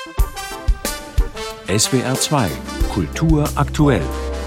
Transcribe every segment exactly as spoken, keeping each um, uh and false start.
S W R zwei Kultur aktuell.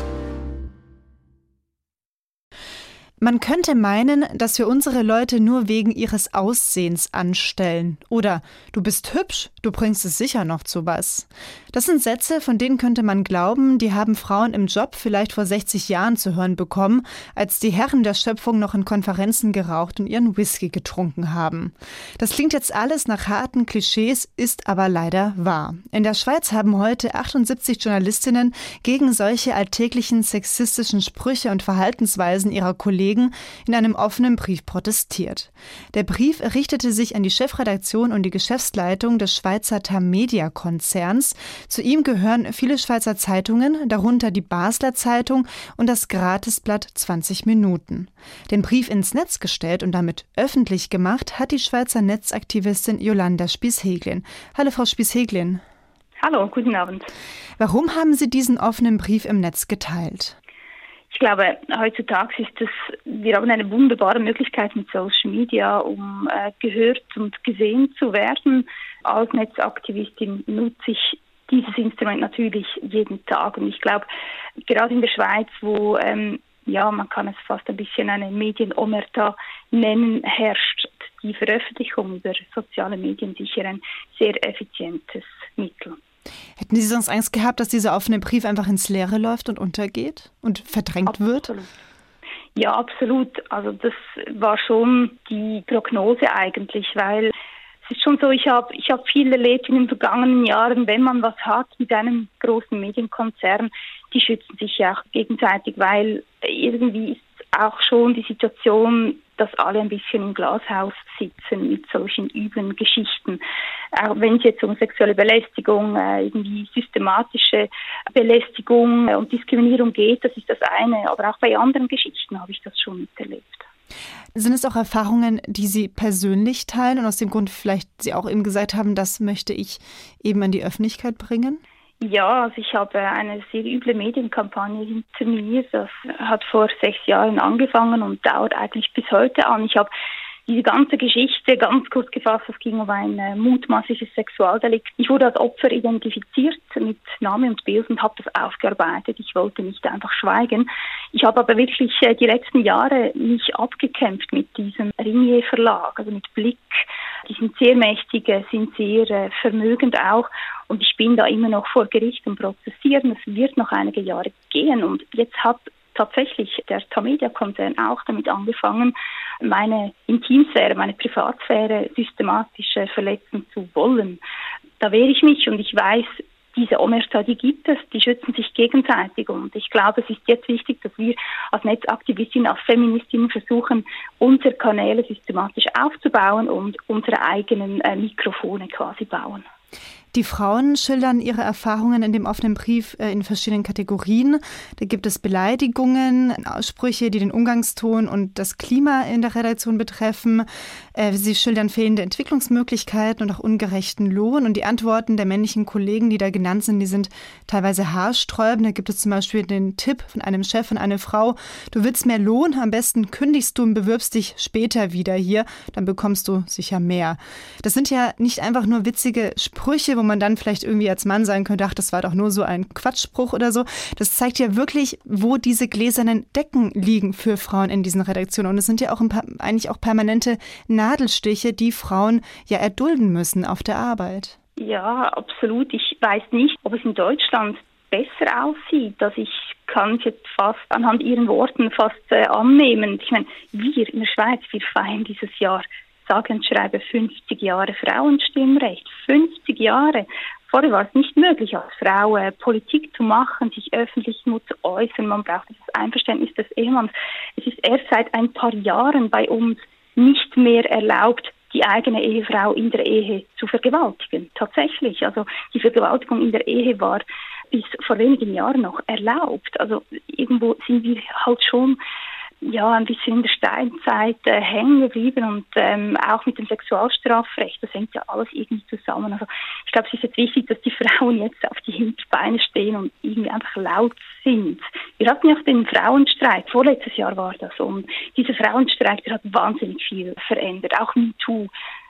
Man könnte meinen, dass wir unsere Leute nur wegen ihres Aussehens anstellen. Oder du bist hübsch, du bringst es sicher noch zu was. Das sind Sätze, von denen könnte man glauben, die haben Frauen im Job vielleicht vor sechzig Jahren zu hören bekommen, als die Herren der Schöpfung noch in Konferenzen geraucht und ihren Whisky getrunken haben. Das klingt jetzt alles nach harten Klischees, ist aber leider wahr. In der Schweiz haben heute achtundsiebzig Journalistinnen gegen solche alltäglichen sexistischen Sprüche und Verhaltensweisen ihrer Kollegen in einem offenen Brief protestiert. Der Brief richtete sich an die Chefredaktion und die Geschäftsleitung des Schweizer Tamedia-Konzerns. Zu ihm gehören viele Schweizer Zeitungen, darunter die Basler Zeitung und das Gratisblatt zwanzig Minuten. Den Brief ins Netz gestellt und damit öffentlich gemacht hat die Schweizer Netzaktivistin Jolanda Spies-Heglin. Hallo Frau Spies-Heglin. Hallo, guten Abend. Warum haben Sie diesen offenen Brief im Netz geteilt? Ich glaube, heutzutage ist es, wir haben eine wunderbare Möglichkeit mit Social Media, um äh, gehört und gesehen zu werden. Als Netzaktivistin nutze ich dieses Instrument natürlich jeden Tag. Und ich glaube, gerade in der Schweiz, wo, ähm, ja, man kann es fast ein bisschen eine Medienomerta nennen, herrscht die Veröffentlichung über soziale Medien sicher ein sehr effizientes Mittel. Hätten Sie sonst Angst gehabt, dass dieser offene Brief einfach ins Leere läuft und untergeht und verdrängt Absolut. wird? Ja, absolut. Also das war schon die Prognose eigentlich, weil es ist schon so, ich habe ich hab viel erlebt in den vergangenen Jahren, wenn man was hat mit einem großen Medienkonzern, die schützen sich ja auch gegenseitig, weil irgendwie ist auch schon die Situation, dass alle ein bisschen im Glashaus sitzen mit solchen üblen Geschichten. Auch wenn es jetzt um sexuelle Belästigung, irgendwie systematische Belästigung und Diskriminierung geht, das ist das eine. Aber auch bei anderen Geschichten habe ich das schon miterlebt. Sind es auch Erfahrungen, die Sie persönlich teilen und aus dem Grund vielleicht Sie auch eben gesagt haben, das möchte ich eben an die Öffentlichkeit bringen? Ja, also ich habe eine sehr üble Medienkampagne hinter mir. Das hat vor sechs Jahren angefangen und dauert eigentlich bis heute an. Ich habe diese ganze Geschichte ganz kurz gefasst, es ging um ein äh, mutmaßliches Sexualdelikt. Ich wurde als Opfer identifiziert mit Name und Bild und habe das aufgearbeitet. Ich wollte nicht einfach schweigen. Ich habe aber wirklich äh, die letzten Jahre mich abgekämpft mit diesem Ringier Verlag, also mit Blick. Die sind sehr mächtig, sind sehr äh, vermögend auch. Und ich bin da immer noch vor Gericht und prozessieren. Es wird noch einige Jahre gehen. Und jetzt hat tatsächlich der Tamedia-Konzern auch damit angefangen, meine Intimsphäre, meine Privatsphäre systematisch äh, verletzen zu wollen. Da wehre ich mich und ich weiß, diese Omerta, die gibt es, die schützen sich gegenseitig. Und ich glaube, es ist jetzt wichtig, dass wir als Netzaktivistinnen, als Feministinnen versuchen, unsere Kanäle systematisch aufzubauen und unsere eigenen äh, Mikrofone quasi bauen. Die Frauen schildern ihre Erfahrungen in dem offenen Brief in verschiedenen Kategorien. Da gibt es Beleidigungen, Aussprüche, die den Umgangston und das Klima in der Redaktion betreffen. Sie schildern fehlende Entwicklungsmöglichkeiten und auch ungerechten Lohn. Und die Antworten der männlichen Kollegen, die da genannt sind, die sind teilweise haarsträubend. Da gibt es zum Beispiel den Tipp von einem Chef an eine Frau: Du willst mehr Lohn, am besten kündigst du und bewirbst dich später wieder hier, dann bekommst du sicher mehr. Das sind ja nicht einfach nur witzige Sprüche, wo man dann vielleicht irgendwie als Mann sagen könnte, ach, das war doch nur so ein Quatschspruch oder so. Das zeigt ja wirklich, wo diese gläsernen Decken liegen für Frauen in diesen Redaktionen. Und es sind ja auch ein paar, eigentlich auch permanente Nadelstiche, die Frauen ja erdulden müssen auf der Arbeit. Ja, absolut. Ich weiß nicht, ob es in Deutschland besser aussieht. Also ich kann es jetzt fast anhand Ihren Worten fast äh, annehmen. Ich meine, wir in der Schweiz, wir feiern dieses Jahr sage und schreibe fünfzig Jahre Frauenstimmrecht. fünfzig Jahre. Vorher war es nicht möglich, als Frau äh, Politik zu machen, sich öffentlich nur zu äußern. Man braucht das Einverständnis des Ehemanns. Es ist erst seit ein paar Jahren bei uns nicht mehr erlaubt, die eigene Ehefrau in der Ehe zu vergewaltigen. Tatsächlich. Also die Vergewaltigung in der Ehe war bis vor wenigen Jahren noch erlaubt. Also irgendwo sind wir halt schon ja ein bisschen in der Steinzeit äh, hängen geblieben und ähm, auch mit dem Sexualstrafrecht, das hängt ja alles irgendwie zusammen. Also ich glaube, es ist jetzt wichtig, dass die Frauen jetzt auf die Hinterbeine stehen und irgendwie einfach laut sind. Wir hatten ja auch den Frauenstreik, vorletztes Jahr war das, und dieser Frauenstreik, der hat wahnsinnig viel verändert, auch MeToo.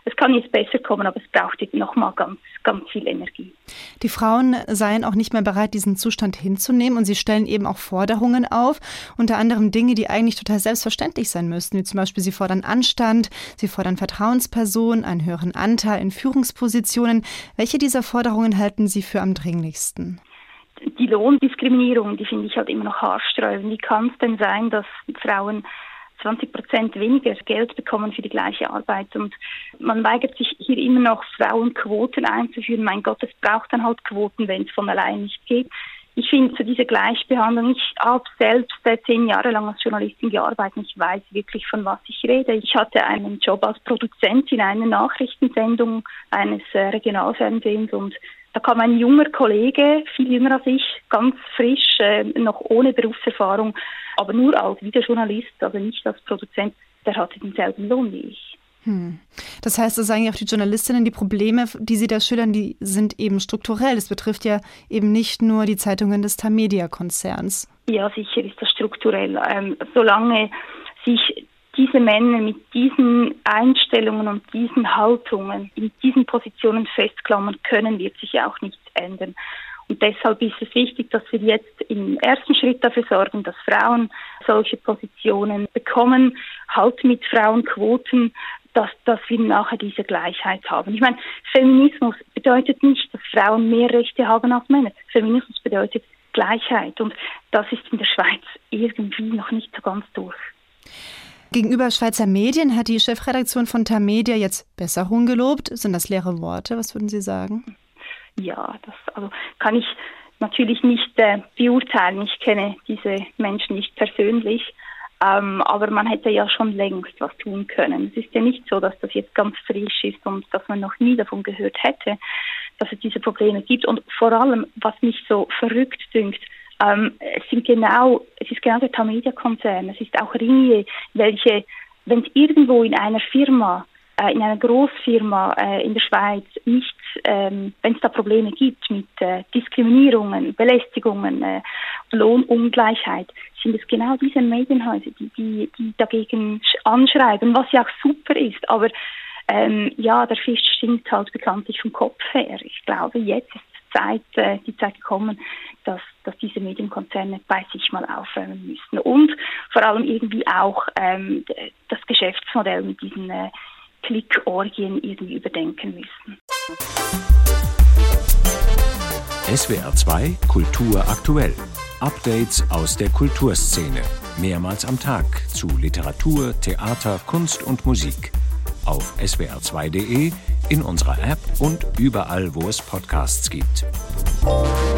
es kann jetzt besser kommen, aber es braucht jetzt nochmal ganz, ganz viel Energie. Die Frauen seien auch nicht mehr bereit, diesen Zustand hinzunehmen, und sie stellen eben auch Forderungen auf, unter anderem Dinge, die eigentlich total selbstverständlich sein müssten, wie zum Beispiel sie fordern Anstand, sie fordern Vertrauenspersonen, einen höheren Anteil in Führungspositionen. Welche dieser Forderungen halten Sie für am dringlichsten? Die Lohndiskriminierung, die finde ich halt immer noch haarsträubend. Wie kann es denn sein, dass Frauen zwanzig Prozent weniger Geld bekommen für die gleiche Arbeit? Und man weigert sich hier immer noch, Frauenquoten einzuführen. Mein Gott, es braucht dann halt Quoten, wenn es von allein nicht geht. Ich finde, so diese Gleichbehandlung, ich habe selbst zehn Jahre lang als Journalistin gearbeitet. Ich weiß wirklich, von was ich rede. Ich hatte einen Job als Produzentin einer Nachrichtensendung eines Regionalfernsehens, und da kam ein junger Kollege, viel jünger als ich, ganz frisch, äh, noch ohne Berufserfahrung, aber nur als Videojournalist, also nicht als Produzent, der hatte denselben Lohn wie ich. Hm. Das heißt, das sagen ja auch die Journalistinnen, die Probleme, die sie da schildern, die sind eben strukturell. Das betrifft ja eben nicht nur die Zeitungen des Tamedia-Konzerns. Ja, sicher ist das strukturell. Ähm, solange sich diese Männer mit diesen Einstellungen und diesen Haltungen in diesen Positionen festklammern können, wird sich ja auch nichts ändern. Und deshalb ist es wichtig, dass wir jetzt im ersten Schritt dafür sorgen, dass Frauen solche Positionen bekommen, halt mit Frauenquoten, dass, dass wir nachher diese Gleichheit haben. Ich meine, Feminismus bedeutet nicht, dass Frauen mehr Rechte haben als Männer. Feminismus bedeutet Gleichheit, und das ist in der Schweiz irgendwie noch nicht so ganz durch. Gegenüber Schweizer Medien hat die Chefredaktion von Tamedia jetzt Besserung gelobt. Sind das leere Worte? Was würden Sie sagen? Ja, das also kann ich natürlich nicht äh, beurteilen. Ich kenne diese Menschen nicht persönlich, ähm, aber man hätte ja schon längst was tun können. Es ist ja nicht so, dass das jetzt ganz frisch ist und dass man noch nie davon gehört hätte, dass es diese Probleme gibt. Und vor allem, was mich so verrückt dünkt, Ähm, es sind genau, es ist genau der Tamedia-Konzern, es ist auch Ringier, welche, wenn es irgendwo in einer Firma, äh, in einer Großfirma äh, in der Schweiz nicht, ähm, wenn es da Probleme gibt mit äh, Diskriminierungen, Belästigungen, äh, Lohnungleichheit, sind es genau diese Medienhäuser, die, die, die dagegen anschreiben, was ja auch super ist, aber ähm, ja, der Fisch stinkt halt bekanntlich vom Kopf her. Ich glaube, jetzt ist Zeit, äh, die Zeit gekommen, dass, dass diese Medienkonzerne bei sich mal aufräumen müssen und vor allem irgendwie auch ähm, das Geschäftsmodell mit diesen äh, Klickorgien irgendwie überdenken müssen. S W R zwei Kultur aktuell. Updates aus der Kulturszene. Mehrmals am Tag zu Literatur, Theater, Kunst und Musik. Auf S W R zwei punkt de, in unserer App und überall, wo es Podcasts gibt.